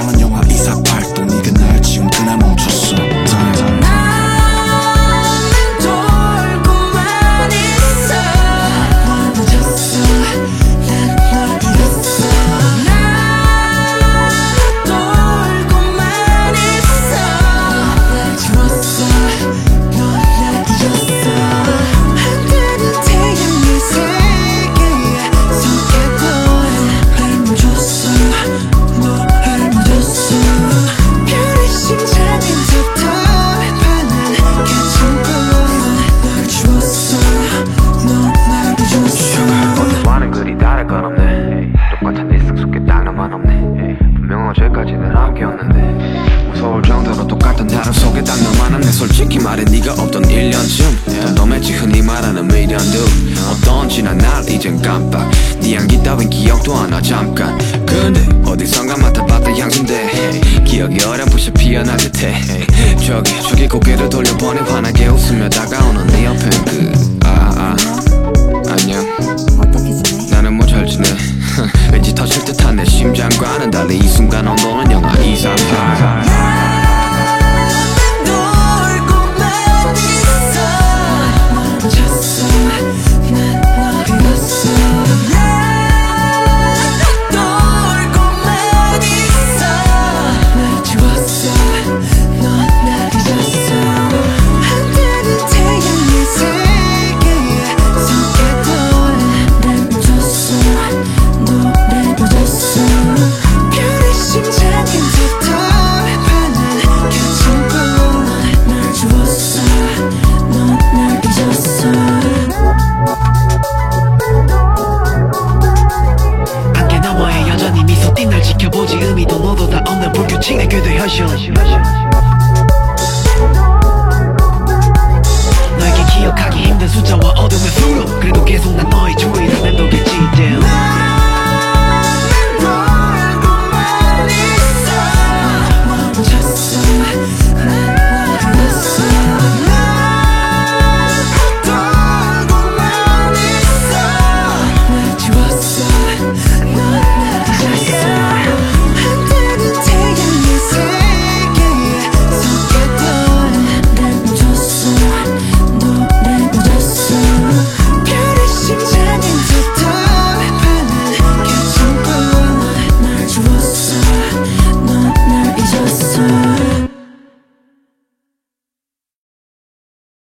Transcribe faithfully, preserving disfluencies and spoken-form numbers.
사랑은 영화 이사팔 또 네가 날 지운 그날 멈췄어. 똑같은 네 습속에 딱 너만 없네. 분명 어제까지는 함께였는데 무서울 정도로 똑같은 다른 속에 딱 너만 없네. 솔직히 말해 네가 없던 일 년쯤 덤덤했지 흔히 말하는 미련도 어떤 지난 날 이젠 깜빡 네 향기 따윈 기억도 안 나 잠깐. 근데 어디선가 맡아봤던 향수인데 기억이 어렴풋이 피어날 듯해. 저기 저기 고개를 돌려보니 환하게 웃으며 다가오는 네 옆에 그 아 아 안녕 어떻게 지내? 나는 뭐 잘 지내. 왠지 터질 듯한 내 심장과는 달리 이 순간 온도는 영하 이십팔. 날 지켜보지 의미도 너도 다 없는 불규칙의 궤도 현실. 너에게 기억하기 힘든 숫자와 어둠의 수로 그래도 계속 난 너의 주위를 맴돌겠지.